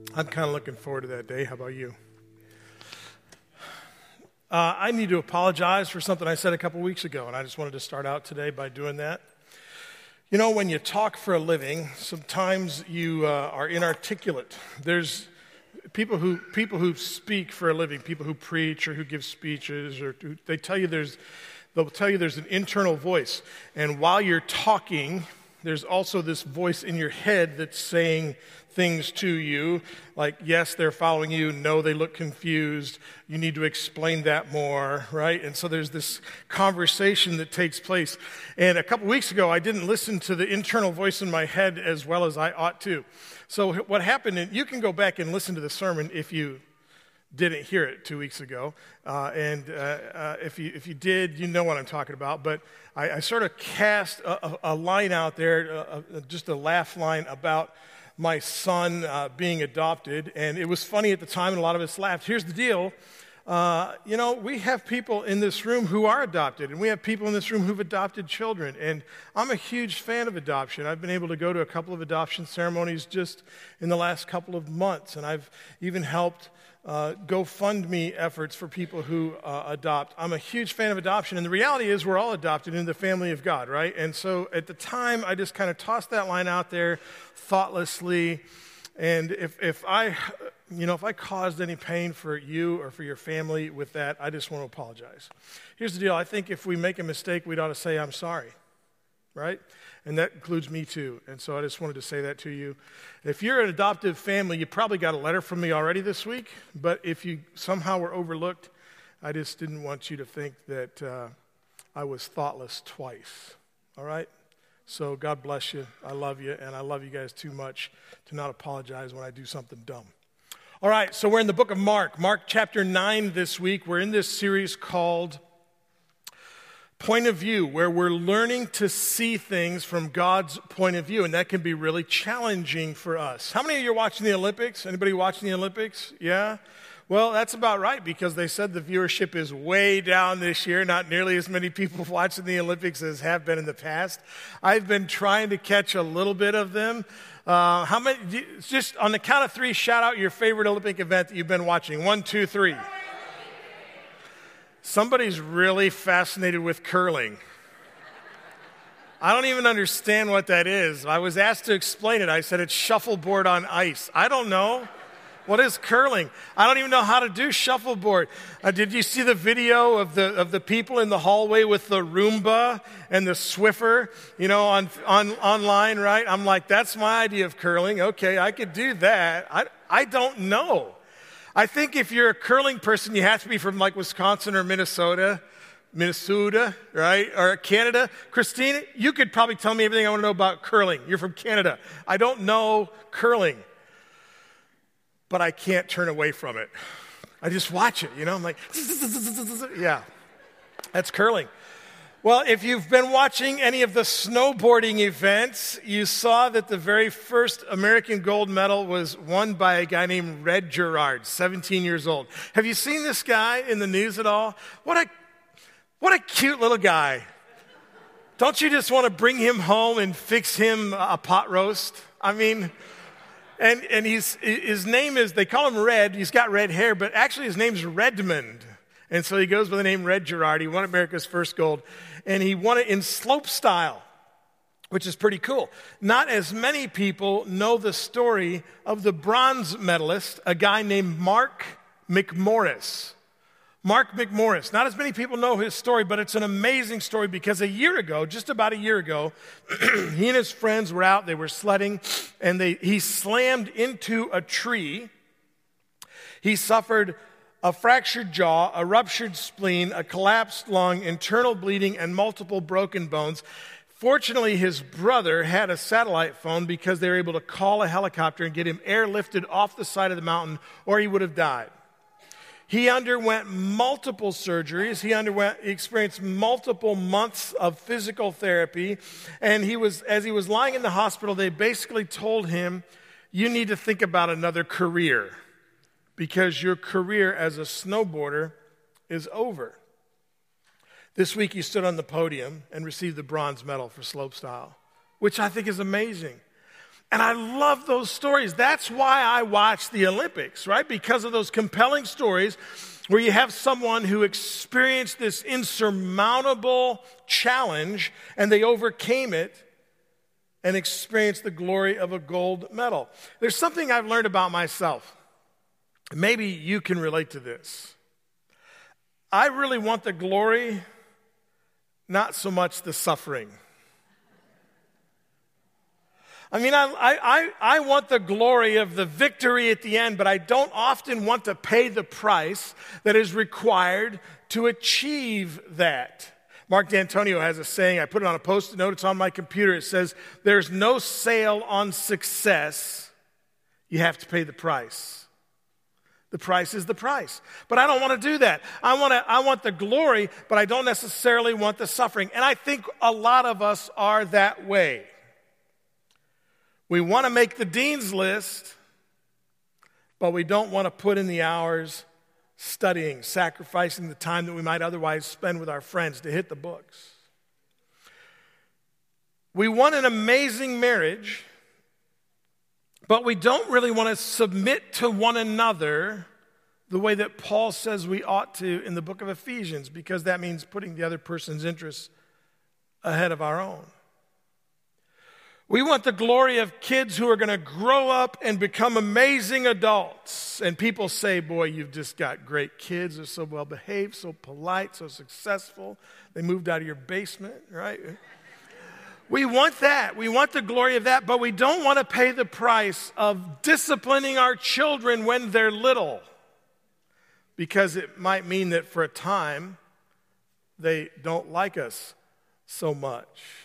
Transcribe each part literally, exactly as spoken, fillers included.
I'm kind of looking forward to that day. How about you? Uh, I need to apologize for something I said a couple weeks ago, and I just wanted to start out today by doing that. You know, when you talk for a living, sometimes you uh, are inarticulate. There's people who people who speak for a living, people who preach or who give speeches, or who, they tell you there's they'll tell you there's an internal voice, and while you're talking, there's also this voice in your head that's saying things to you, like, yes, they're following you, no, they look confused, you need to explain that more, right? And so there's this conversation that takes place. And a couple weeks ago, I didn't listen to the internal voice in my head as well as I ought to. So what happened, and you can go back and listen to the sermon if you didn't hear it two weeks ago, uh, and uh, uh, if you if you did, you know what I'm talking about. But I, I sort of cast a, a, a line out there, uh, uh, just a laugh line about my son uh, being adopted, and it was funny at the time, and a lot of us laughed. Here's the deal. Uh, you know, we have people in this room who are adopted, and we have people in this room who've adopted children, and I'm a huge fan of adoption. I've been able to go to a couple of adoption ceremonies just in the last couple of months, and I've even helped uh, GoFundMe efforts for people who uh, adopt. I'm a huge fan of adoption, and the reality is we're all adopted into the family of God, right? And so at the time, I just kind of tossed that line out there thoughtlessly, and if if I... You know, if I caused any pain for you or for your family with that, I just want to apologize. Here's the deal. I think if we make a mistake, we'd ought to say, I'm sorry, right? And that includes me too. And so I just wanted to say that to you. If you're an adoptive family, you probably got a letter from me already this week. But if you somehow were overlooked, I just didn't want you to think that uh, I was thoughtless twice, all right? So God bless you. I love you, and I love you guys too much to not apologize when I do something dumb. All right, so we're in the book of Mark, Mark chapter nine this week. We're in this series called Point of View, where we're learning to see things from God's point of view, and that can be really challenging for us. How many of you are watching the Olympics? Anybody watching the Olympics? Yeah? Well, that's about right, because they said the viewership is way down this year. Not nearly as many people watching the Olympics as have been in the past. I've been trying to catch a little bit of them. Uh, how many, just on the count of three, shout out your favorite Olympic event that you've been watching. One, two, three. Somebody's really fascinated with curling. I don't even understand what that is. I was asked to explain it. I said it's shuffleboard on ice. I don't know. What is curling? I don't even know how to do shuffleboard. Uh, did you see the video of the of the people in the hallway with the Roomba and the Swiffer, you know, on on online, right? I'm like, that's my idea of curling. Okay, I could do that. I I don't know. I think if you're a curling person, you have to be from like Wisconsin or Minnesota, Minnesota, right? Or Canada. Christina, you could probably tell me everything I want to know about curling. You're from Canada. I don't know curling. But I can't turn away from it. I just watch it, you know? I'm like, yeah, that's curling. Well, if you've been watching any of the snowboarding events, you saw that the very first American gold medal was won by a guy named Red Gerard, seventeen years old. Have you seen this guy in the news at all? What a, what a cute little guy. Don't you just want to bring him home and fix him a pot roast? I mean... And and he's his name is, they call him Red, he's got red hair, but actually his name's Redmond. And so he goes by the name Red Gerard. He won America's first gold. And he won it in slope style, which is pretty cool. Not as many people know the story of the bronze medalist, a guy named Mark McMorris. Mark McMorris. Not as many people know his story, but it's an amazing story because a year ago, just about a year ago, he and his friends were out, they were sledding, and they he slammed into a tree. He suffered a fractured jaw, a ruptured spleen, a collapsed lung, internal bleeding, and multiple broken bones. Fortunately, his brother had a satellite phone because they were able to call a helicopter and get him airlifted off the side of the mountain, or he would have died. He underwent multiple surgeries. He underwent, he experienced multiple months of physical therapy. And he was, as he was lying in the hospital, they basically told him, you need to think about another career because your career as a snowboarder is over. This week he stood on the podium and received the bronze medal for slopestyle, which I think is amazing. And I love those stories. That's why I watch the Olympics, right? Because of those compelling stories where you have someone who experienced this insurmountable challenge and they overcame it and experienced the glory of a gold medal. There's something I've learned about myself. Maybe you can relate to this. I really want the glory, not so much the suffering. I mean, I, I, I want the glory of the victory at the end, but I don't often want to pay the price that is required to achieve that. Mark D'Antonio has a saying, I put it on a post-it note, it's on my computer. It says, there's no sale on success. You have to pay the price. The price is the price. But I don't want to do that. I want to, I want the glory, but I don't necessarily want the suffering. And I think a lot of us are that way. We want to make the dean's list, but we don't want to put in the hours studying, sacrificing the time that we might otherwise spend with our friends to hit the books. We want an amazing marriage, but we don't really want to submit to one another the way that Paul says we ought to in the book of Ephesians, because that means putting the other person's interests ahead of our own. We want the glory of kids who are going to grow up and become amazing adults. And people say, boy, you've just got great kids. They're so well behaved, so polite, so successful. They moved out of your basement, right? We want that. We want the glory of that, but we don't want to pay the price of disciplining our children when they're little, because it might mean that for a time they don't like us so much.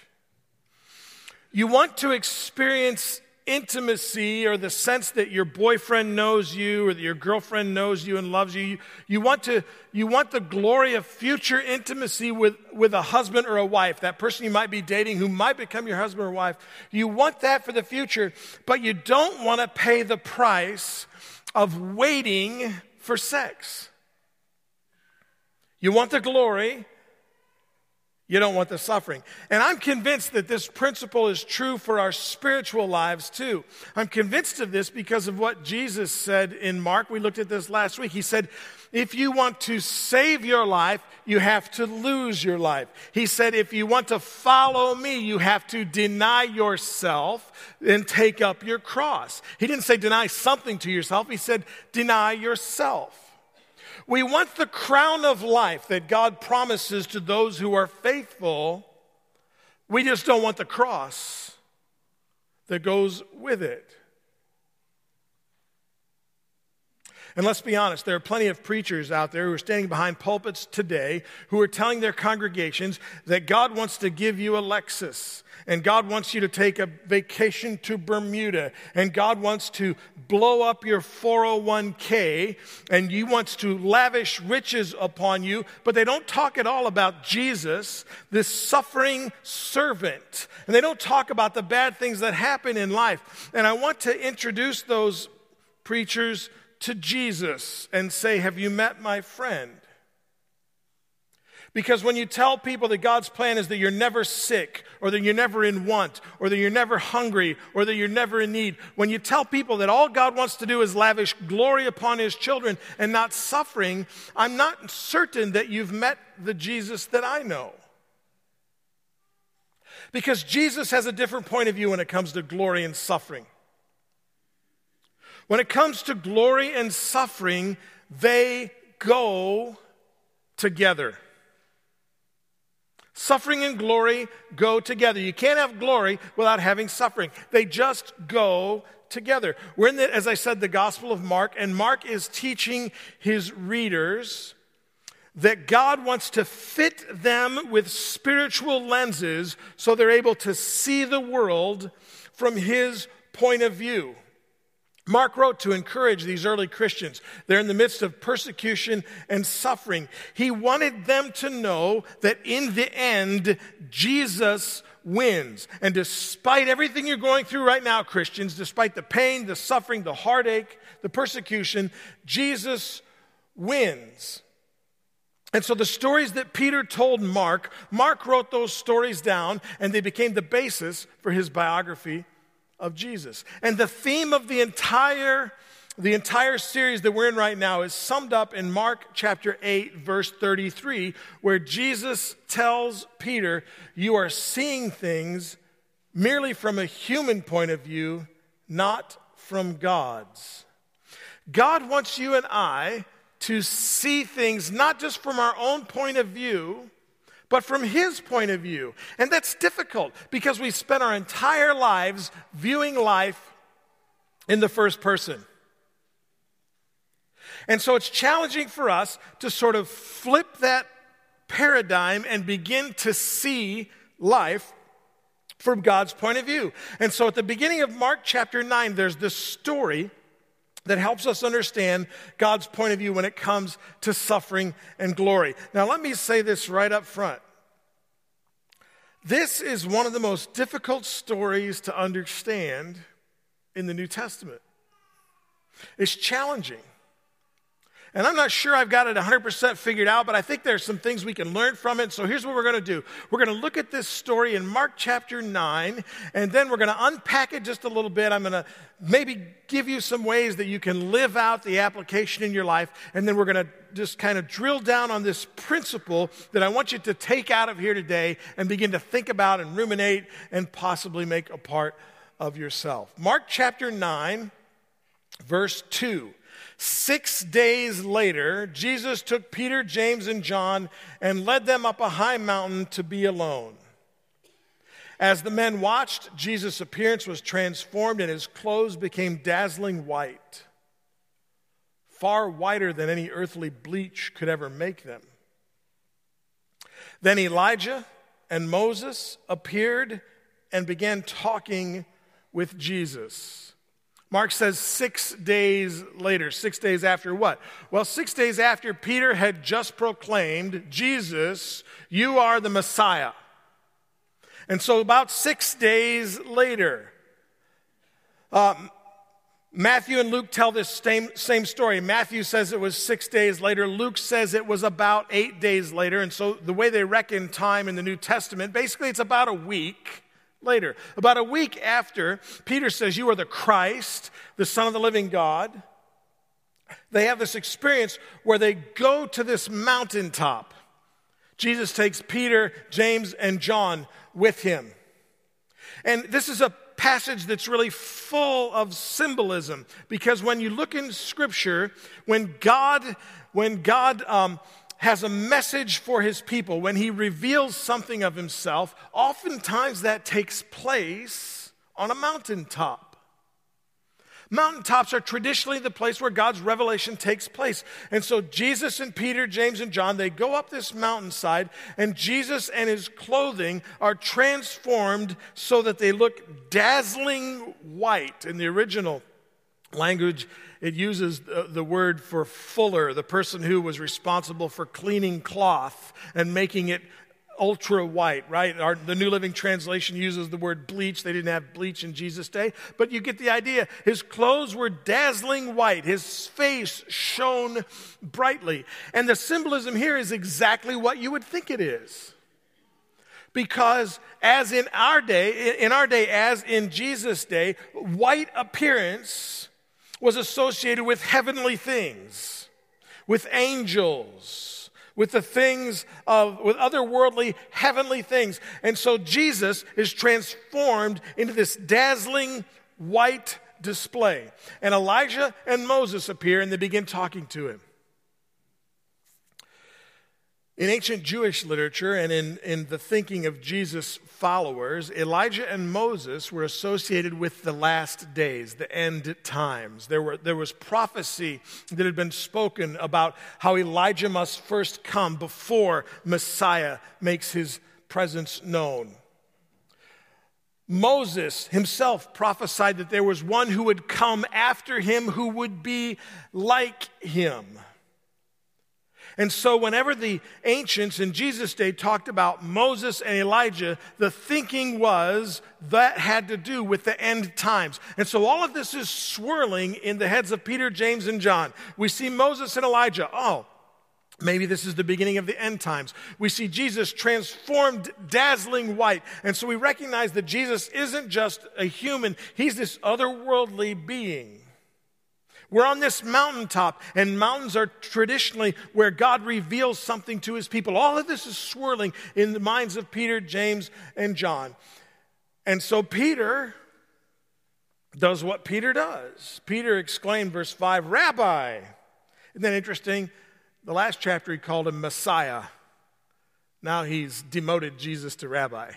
You want to experience intimacy or the sense that your boyfriend knows you or that your girlfriend knows you and loves you. You, you, want, to, you want the glory of future intimacy with, with a husband or a wife, that person you might be dating who might become your husband or wife. You want that for the future, but you don't want to pay the price of waiting for sex. You want the glory. You don't want the suffering. And I'm convinced that this principle is true for our spiritual lives too. I'm convinced of this because of what Jesus said in Mark. We looked at this last week. He said, if you want to save your life, you have to lose your life. He said, if you want to follow me, you have to deny yourself and take up your cross. He didn't say deny something to yourself. He said, deny yourself. We want the crown of life that God promises to those who are faithful. We just don't want the cross that goes with it. And let's be honest, there are plenty of preachers out there who are standing behind pulpits today who are telling their congregations that God wants to give you a Lexus, and God wants you to take a vacation to Bermuda, and God wants to blow up your four oh one k, and He wants to lavish riches upon you, but they don't talk at all about Jesus, this suffering servant. And they don't talk about the bad things that happen in life. And I want to introduce those preachers to Jesus and say, have you met my friend? Because when you tell people that God's plan is that you're never sick, or that you're never in want, or that you're never hungry, or that you're never in need, when you tell people that all God wants to do is lavish glory upon His children and not suffering, I'm not certain that you've met the Jesus that I know. Because Jesus has a different point of view when it comes to glory and suffering. When it comes to glory and suffering, they go together. Suffering and glory go together. You can't have glory without having suffering. They just go together. We're in, the, as I said, the Gospel of Mark, and Mark is teaching his readers that God wants to fit them with spiritual lenses so they're able to see the world from His point of view. Mark wrote to encourage these early Christians. They're in the midst of persecution and suffering. He wanted them to know that in the end, Jesus wins. And despite everything you're going through right now, Christians, despite the pain, the suffering, the heartache, the persecution, Jesus wins. And so the stories that Peter told Mark, Mark wrote those stories down, and they became the basis for his biography of Jesus. And the theme of the entire, the entire series that we're in right now is summed up in Mark chapter eight, verse thirty-three, where Jesus tells Peter, you are seeing things merely from a human point of view, not from God's. God wants you and I to see things not just from our own point of view, but from his point of view. And that's difficult because we spent our entire lives viewing life in the first person. And so it's challenging for us to sort of flip that paradigm and begin to see life from God's point of view. And so at the beginning of Mark chapter nine, there's this story that helps us understand God's point of view when it comes to suffering and glory. Now, let me say this right up front. This is one of the most difficult stories to understand in the New Testament. It's challenging. And I'm not sure I've got it one hundred percent figured out, but I think there's some things we can learn from it. So here's what we're going to do. We're going to look at this story in Mark chapter nine, and then we're going to unpack it just a little bit. I'm going to maybe give you some ways that you can live out the application in your life, and then we're going to just kind of drill down on this principle that I want you to take out of here today and begin to think about and ruminate and possibly make a part of yourself. Mark chapter nine, verse two. Six days later, Jesus took Peter, James, and John and led them up a high mountain to be alone. As the men watched, Jesus' appearance was transformed and his clothes became dazzling white, far whiter than any earthly bleach could ever make them. Then Elijah and Moses appeared and began talking with Jesus. Mark says six days later. Six days after what? Well, six days after Peter had just proclaimed, Jesus, you are the Messiah. And so about six days later, um, Matthew and Luke tell this same, same story. Matthew says it was six days later. Luke says it was about eight days later. And so the way they reckon time in the New Testament, basically it's about a week later. About a week after, Peter says, you are the Christ, the Son of the living God. They have this experience where they go to this mountaintop. Jesus takes Peter, James, and John with him. And this is a passage that's really full of symbolism, because when you look in Scripture, when God, when God um, has a message for his people, when he reveals something of himself, oftentimes that takes place on a mountaintop. Mountaintops are traditionally the place where God's revelation takes place. And so Jesus and Peter, James and John, they go up this mountainside, and Jesus and his clothing are transformed so that they look dazzling white. In the original language, it uses the, the word for fuller, the person who was responsible for cleaning cloth and making it ultra white, right? Our, the New Living Translation uses the word bleach. They didn't have bleach in Jesus' day, but you get the idea. His clothes were dazzling white. His face shone brightly. And the symbolism here is exactly what you would think it is. Because as in our day, in our day, as in Jesus' day, white appearance was associated with heavenly things, with angels, with the things of, with otherworldly, heavenly things. And so Jesus is transformed into this dazzling white display. And Elijah and Moses appear and they begin talking to him. In ancient Jewish literature and in, in the thinking of Jesus' followers, Elijah and Moses were associated with the last days, the end times. There were, there was prophecy that had been spoken about how Elijah must first come before Messiah makes his presence known. Moses himself prophesied that there was one who would come after him who would be like him. And so whenever the ancients in Jesus' day talked about Moses and Elijah, the thinking was that had to do with the end times. And so all of this is swirling in the heads of Peter, James, and John. We see Moses and Elijah. Oh, Maybe this is the beginning of the end times. We see Jesus transformed, dazzling white. And so we recognize that Jesus isn't just a human. He's this otherworldly being. We're on this mountaintop, and mountains are traditionally where God reveals something to his people. All of this is swirling in the minds of Peter, James, and John. And so Peter does what Peter does. Peter exclaimed, verse five, "Rabbi." Isn't that interesting? The last chapter he called him Messiah. Now he's demoted Jesus to Rabbi.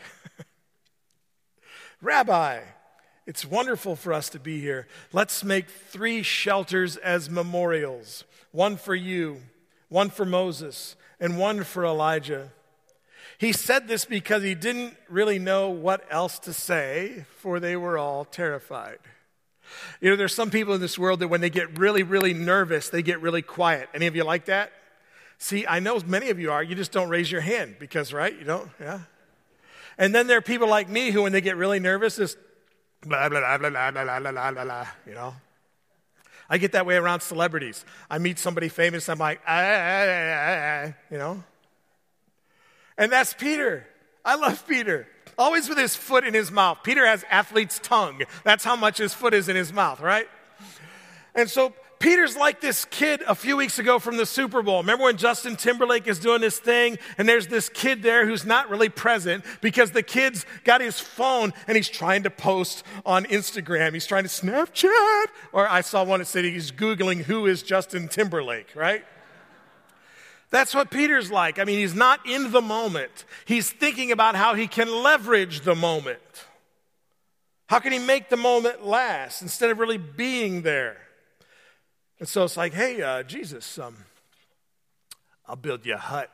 "Rabbi, it's wonderful for us to be here. Let's make three shelters as memorials. One for you, one for Moses, and one for Elijah." He said this because he didn't really know what else to say, for they were all terrified. You know, there's some people in this world that when they get really, really nervous, they get really quiet. Any of you like that? See, I know many of you are. You just don't raise your hand because, right? You don't, yeah? And then there are people like me who, when they get really nervous, just blah, blah, blah, blah, blah, blah, blah, blah, blah, you know? I get that way around celebrities. I meet somebody famous, I'm like, ah, ah, ah, ah, you know? And that's Peter. I love Peter. Always with his foot in his mouth. Peter has athlete's tongue. That's how much his foot is in his mouth, right? And so Peter's like this kid a few weeks ago from the Super Bowl. Remember when Justin Timberlake is doing this thing and there's this kid there who's not really present because the kid's got his phone and he's trying to post on Instagram. He's trying to Snapchat. Or I saw one that said he's Googling who is Justin Timberlake, right? That's what Peter's like. I mean, he's not in the moment. He's thinking about how he can leverage the moment. How can he make the moment last instead of really being there? And so it's like, hey, uh, Jesus, um, I'll build you a hut.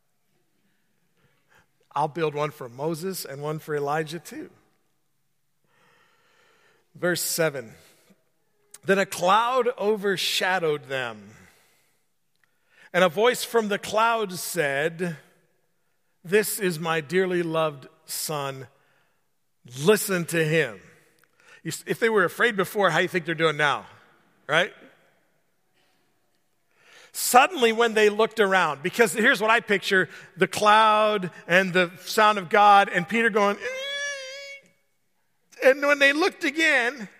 I'll build one for Moses and one for Elijah too. Verse seven, "Then a cloud overshadowed them, and a voice from the cloud said, 'This is my dearly loved son. Listen to him.'" If they were afraid before, how do you think they're doing now? Right? Suddenly when they looked around, because here's what I picture, the cloud and the sound of God and Peter going, "Eh." And when they looked again,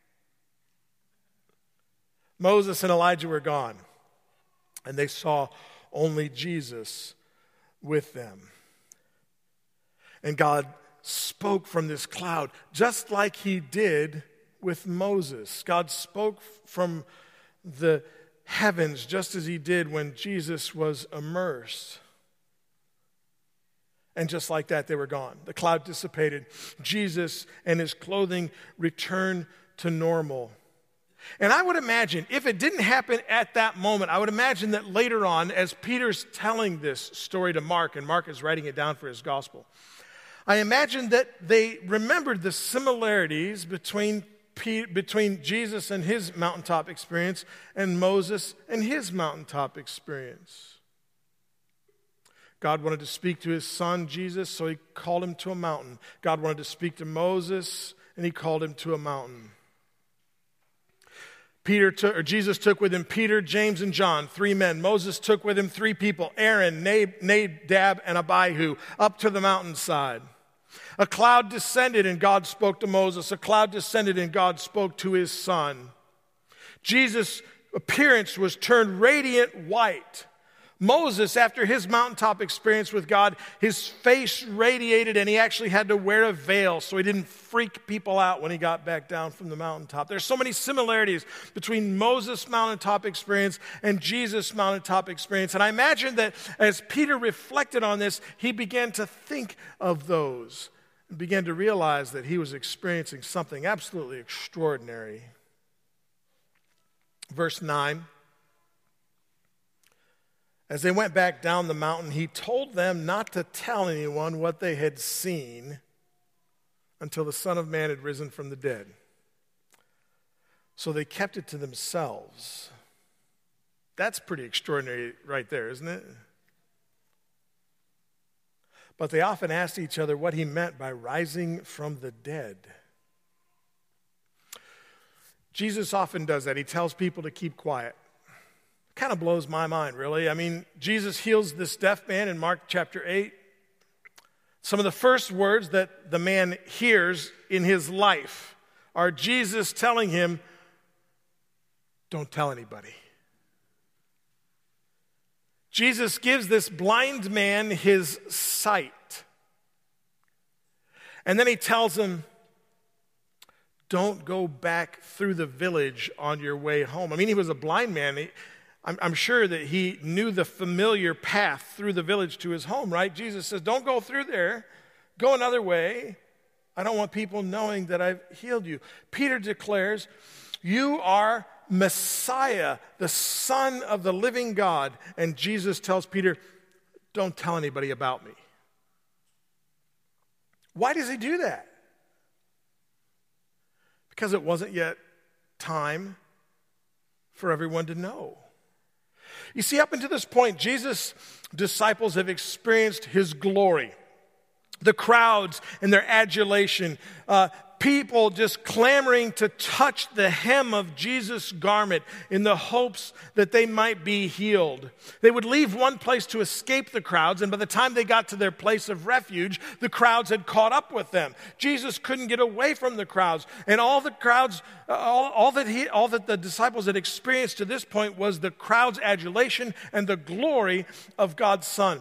Moses and Elijah were gone. And they saw only Jesus with them. And God spoke from this cloud, just like he did with Moses. God spoke from the heavens, just as he did when Jesus was immersed. And just like that, they were gone. The cloud dissipated. Jesus and his clothing returned to normal. And I would imagine, if it didn't happen at that moment, I would imagine that later on, as Peter's telling this story to Mark, and Mark is writing it down for his gospel, I imagine that they remembered the similarities between, between Jesus and his mountaintop experience and Moses and his mountaintop experience. God wanted to speak to his son, Jesus, so he called him to a mountain. God wanted to speak to Moses, and he called him to a mountain. Peter took, or Jesus took with him Peter, James, and John, three men. Moses took with him three people, Aaron, Nadab, and Abihu, up to the mountainside. A cloud descended and God spoke to Moses. A cloud descended and God spoke to his son. Jesus' appearance was turned radiant white. Moses, after his mountaintop experience with God, his face radiated and he actually had to wear a veil so he didn't freak people out when he got back down from the mountaintop. There's so many similarities between Moses' mountaintop experience and Jesus' mountaintop experience. And I imagine that as Peter reflected on this, he began to think of those and began to realize that he was experiencing something absolutely extraordinary. Verse nine. As they went back down the mountain, he told them not to tell anyone what they had seen until the Son of Man had risen from the dead. So they kept it to themselves. That's pretty extraordinary right there, isn't it? But they often asked each other what he meant by rising from the dead. Jesus often does that. He tells people to keep quiet. Kind of blows my mind, really. I mean, Jesus heals this deaf man in Mark chapter eight. Some of the first words that the man hears in his life are Jesus telling him, don't tell anybody. Jesus gives this blind man his sight. And then he tells him, don't go back through the village on your way home. I mean, he was a blind man. He, I'm, I'm sure that he knew the familiar path through the village to his home, right? Jesus says, don't go through there. Go another way. I don't want people knowing that I've healed you. Peter declares, you are Messiah, the Son of the living God. And Jesus tells Peter, don't tell anybody about me. Why does he do that? Because it wasn't yet time for everyone to know. You see, up until this point, Jesus' disciples have experienced his glory. The crowds and their adulation, uh, people just clamoring to touch the hem of Jesus' garment in the hopes that they might be healed. They would leave one place to escape the crowds, and by the time they got to their place of refuge, the crowds had caught up with them. Jesus couldn't get away from the crowds, and all the crowds, all, all that he, all that the disciples had experienced to this point was the crowd's adulation and the glory of God's Son.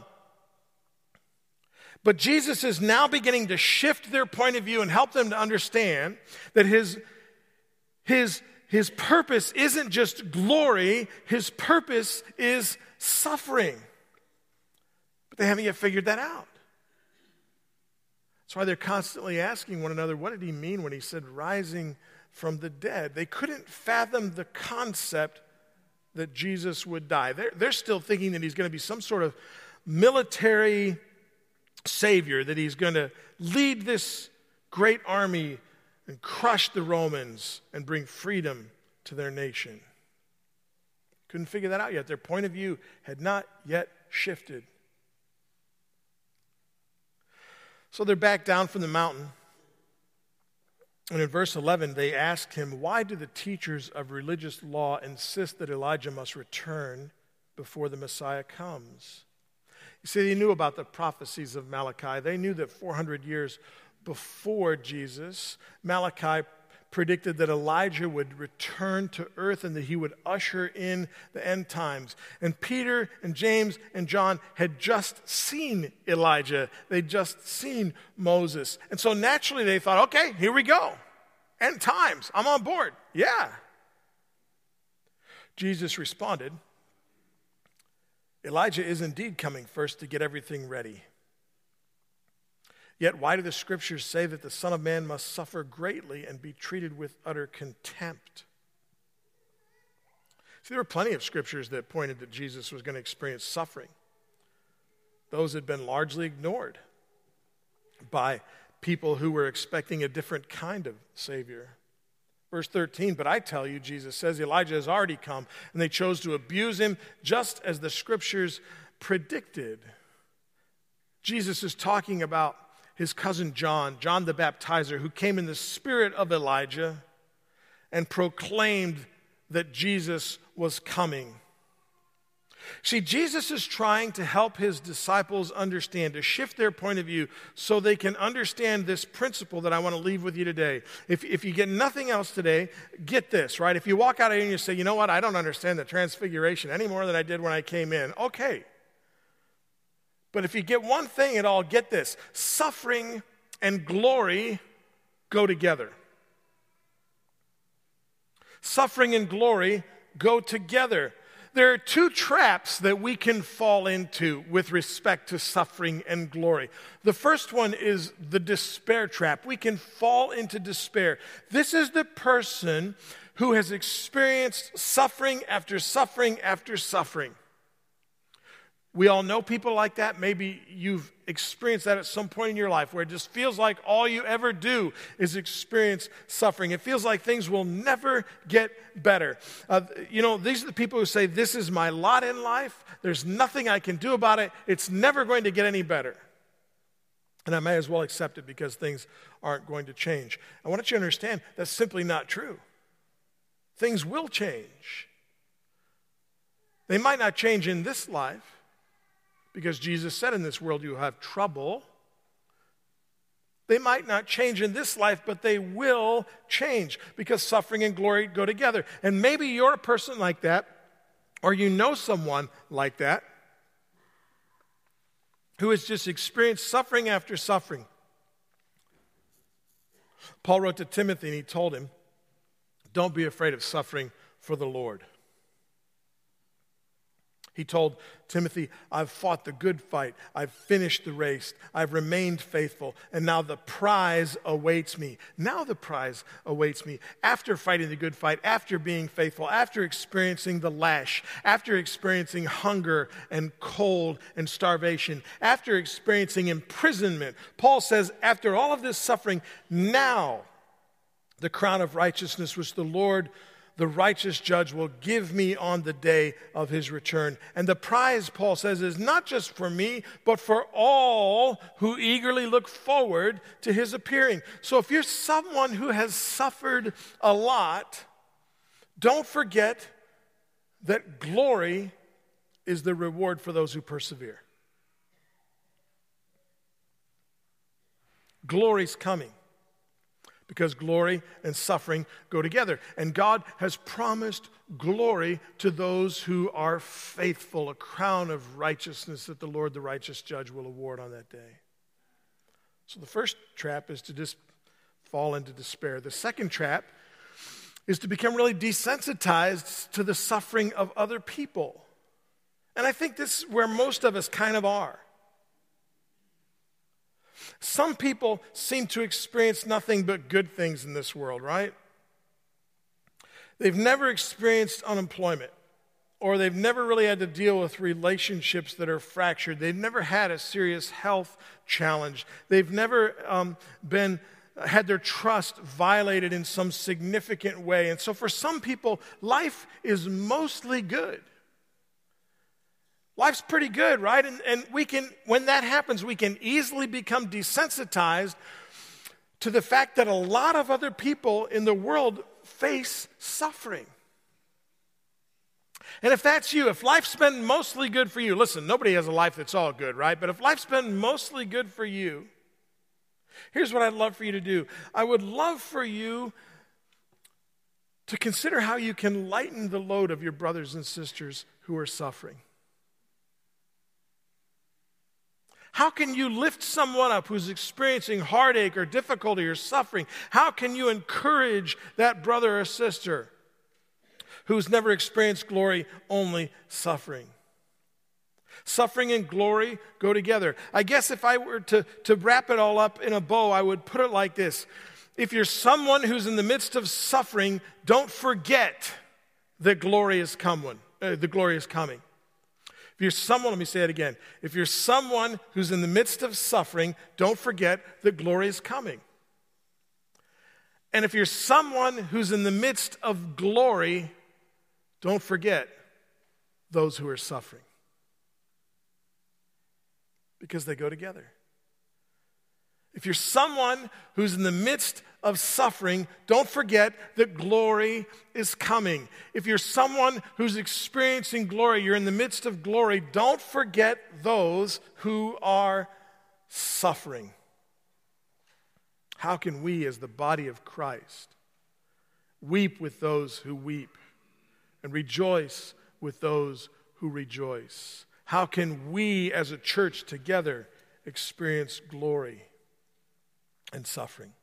But Jesus is now beginning to shift their point of view and help them to understand that his, his, his purpose isn't just glory, his purpose is suffering. But they haven't yet figured that out. That's why they're constantly asking one another, what did he mean when he said rising from the dead? They couldn't fathom the concept that Jesus would die. They're, they're still thinking that he's going to be some sort of military Savior, that he's going to lead this great army and crush the Romans and bring freedom to their nation. Couldn't figure that out yet. Their point of view had not yet shifted. So they're back down from the mountain. And in verse eleven, they asked him, why do the teachers of religious law insist that Elijah must return before the Messiah comes? You see, they knew about the prophecies of Malachi. They knew that four hundred years before Jesus, Malachi predicted that Elijah would return to earth and that he would usher in the end times. And Peter and James and John had just seen Elijah. They'd just seen Moses. And so naturally they thought, okay, here we go. End times. I'm on board. Yeah. Jesus responded, Elijah is indeed coming first to get everything ready. Yet why do the scriptures say that the Son of Man must suffer greatly and be treated with utter contempt? See, there were plenty of scriptures that pointed that Jesus was going to experience suffering. Those had been largely ignored by people who were expecting a different kind of Savior. Verse thirteen, but I tell you, Jesus says, Elijah has already come, and they chose to abuse him just as the scriptures predicted. Jesus is talking about his cousin John, John the Baptizer, who came in the spirit of Elijah and proclaimed that Jesus was coming. See, Jesus is trying to help his disciples understand, to shift their point of view so they can understand this principle that I want to leave with you today. If, if you get nothing else today, get this, right? If you walk out of here and you say, you know what, I don't understand the transfiguration any more than I did when I came in. Okay. But if you get one thing at all, get this. Suffering and glory go together. Suffering and glory go together. There are two traps that we can fall into with respect to suffering and glory. The first one is the despair trap. We can fall into despair. This is the person who has experienced suffering after suffering after suffering. We all know people like that. Maybe you've experienced that at some point in your life where it just feels like all you ever do is experience suffering. It feels like things will never get better. Uh, you know, these are the people who say, this is my lot in life. There's nothing I can do about it. It's never going to get any better. And I may as well accept it because things aren't going to change. I want you to understand that's simply not true. Things will change. They might not change in this life, because Jesus said in this world you have trouble. They might not change in this life, but they will change, because suffering and glory go together. And maybe you're a person like that, or you know someone like that, who has just experienced suffering after suffering. Paul wrote to Timothy and he told him, don't be afraid of suffering for the Lord. He told Timothy, I've fought the good fight, I've finished the race, I've remained faithful, and now the prize awaits me. Now the prize awaits me. After fighting the good fight, after being faithful, after experiencing the lash, after experiencing hunger and cold and starvation, after experiencing imprisonment, Paul says, after all of this suffering, now the crown of righteousness which the Lord, the righteous judge, will give me on the day of his return. And the prize, Paul says, is not just for me, but for all who eagerly look forward to his appearing. So if you're someone who has suffered a lot, don't forget that glory is the reward for those who persevere. Glory's coming, because glory and suffering go together. And God has promised glory to those who are faithful, a crown of righteousness that the Lord, the righteous judge, will award on that day. So the first trap is to just fall into despair. The second trap is to become really desensitized to the suffering of other people. And I think this is where most of us kind of are. Some people seem to experience nothing but good things in this world, right? They've never experienced unemployment, or they've never really had to deal with relationships that are fractured. They've never had a serious health challenge. They've never um, been had their trust violated in some significant way. And so for some people, life is mostly good. Life's pretty good, right? And, and we can, when that happens, we can easily become desensitized to the fact that a lot of other people in the world face suffering. And if that's you, if life's been mostly good for you, listen, nobody has a life that's all good, right? But if life's been mostly good for you, here's what I'd love for you to do. I would love for you to consider how you can lighten the load of your brothers and sisters who are suffering. How can you lift someone up who's experiencing heartache or difficulty or suffering? How can you encourage that brother or sister who's never experienced glory, only suffering? Suffering and glory go together. I guess if I were to, to wrap it all up in a bow, I would put it like this. If you're someone who's in the midst of suffering, don't forget that glory is coming. Uh, the glory is coming. If you're someone, let me say it again. If you're someone who's in the midst of suffering, don't forget that glory is coming. And if you're someone who's in the midst of glory, don't forget those who are suffering. Because they go together. If you're someone who's in the midst of suffering, don't forget that glory is coming. If you're someone who's experiencing glory, you're in the midst of glory, don't forget those who are suffering. How can we, as the body of Christ, weep with those who weep and rejoice with those who rejoice? How can we, as a church together, experience glory and suffering?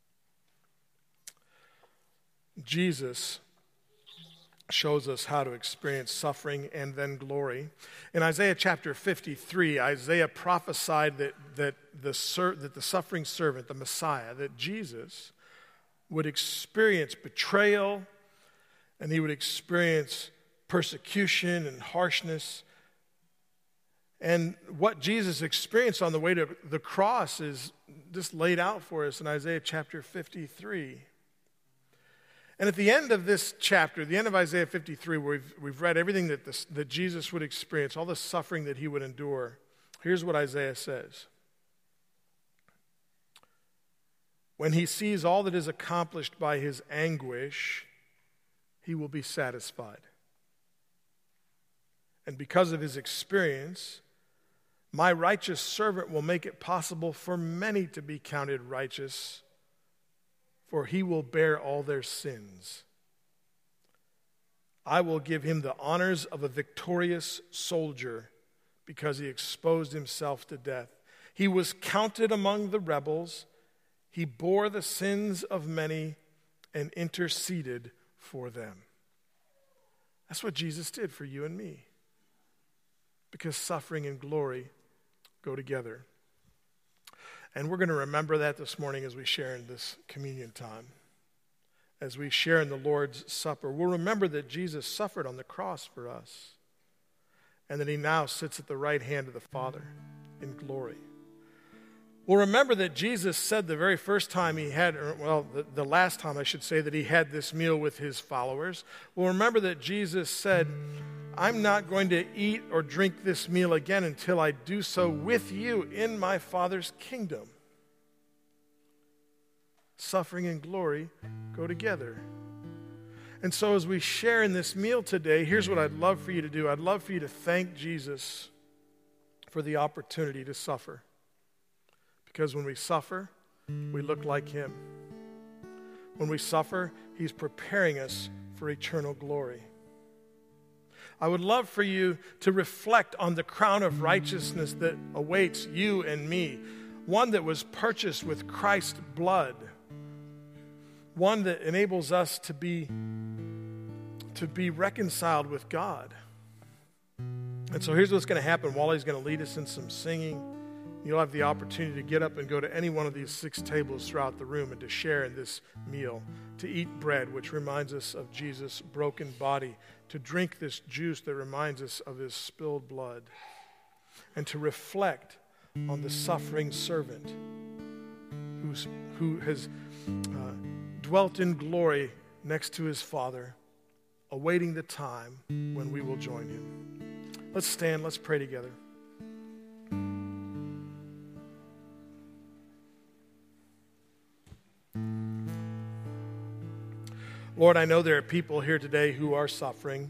Jesus shows us how to experience suffering and then glory. In Isaiah chapter fifty-three, Isaiah prophesied that, that, the, ser- that the suffering servant, the Messiah, that Jesus would experience betrayal and he would experience persecution and harshness. And what Jesus experienced on the way to the cross is just laid out for us in Isaiah chapter fifty-three. And at the end of this chapter, the end of Isaiah fifty-three, where we've, we've read everything that, this, that Jesus would experience, all the suffering that he would endure, here's what Isaiah says. When he sees all that is accomplished by his anguish, he will be satisfied. And because of his experience, my righteous servant will make it possible for many to be counted righteous, for he will bear all their sins. I will give him the honors of a victorious soldier because he exposed himself to death. He was counted among the rebels. He bore the sins of many and interceded for them. That's what Jesus did for you and me, because suffering and glory go together. And we're going to remember that this morning as we share in this communion time. As we share in the Lord's Supper, we'll remember that Jesus suffered on the cross for us, and that he now sits at the right hand of the Father in glory. We'll remember that Jesus said the very first time he had, or well, the, the last time I should say, that he had this meal with his followers. We'll remember that Jesus said, I'm not going to eat or drink this meal again until I do so with you in my Father's kingdom. Suffering and glory go together. And so as we share in this meal today, here's what I'd love for you to do. I'd love for you to thank Jesus for the opportunity to suffer. Because when we suffer, we look like him. When we suffer, he's preparing us for eternal glory. I would love for you to reflect on the crown of righteousness that awaits you and me, one that was purchased with Christ's blood, one that enables us to be, to be reconciled with God. And so here's what's going to happen. Wally's going to lead us in some singing. You'll have the opportunity to get up and go to any one of these six tables throughout the room and to share in this meal, to eat bread, which reminds us of Jesus' broken body, to drink this juice that reminds us of his spilled blood, and to reflect on the suffering servant who's, who has uh, dwelt in glory next to his Father, awaiting the time when we will join him. Let's stand, let's pray together. Lord, I know there are people here today who are suffering,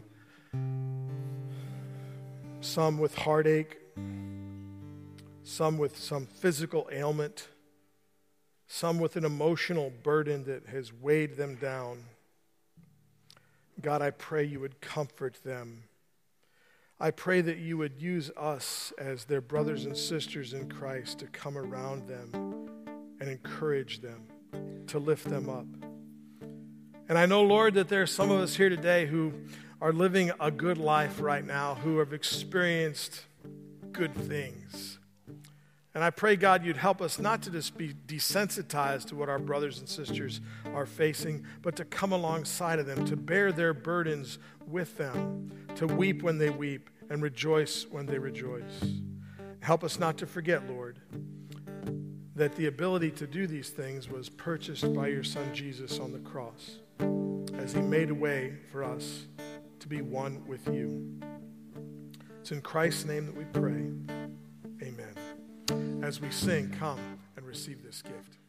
some with heartache, some with some physical ailment, some with an emotional burden that has weighed them down. God, I pray you would comfort them. I pray that you would use us as their brothers and sisters in Christ to come around them and encourage them, to lift them up. And I know, Lord, that there are some of us here today who are living a good life right now, who have experienced good things. And I pray, God, you'd help us not to just be desensitized to what our brothers and sisters are facing, but to come alongside of them, to bear their burdens with them, to weep when they weep and rejoice when they rejoice. Help us not to forget, Lord, that the ability to do these things was purchased by your Son Jesus on the cross, as he made a way for us to be one with you. It's in Christ's name that we pray. Amen. As we sing, come and receive this gift.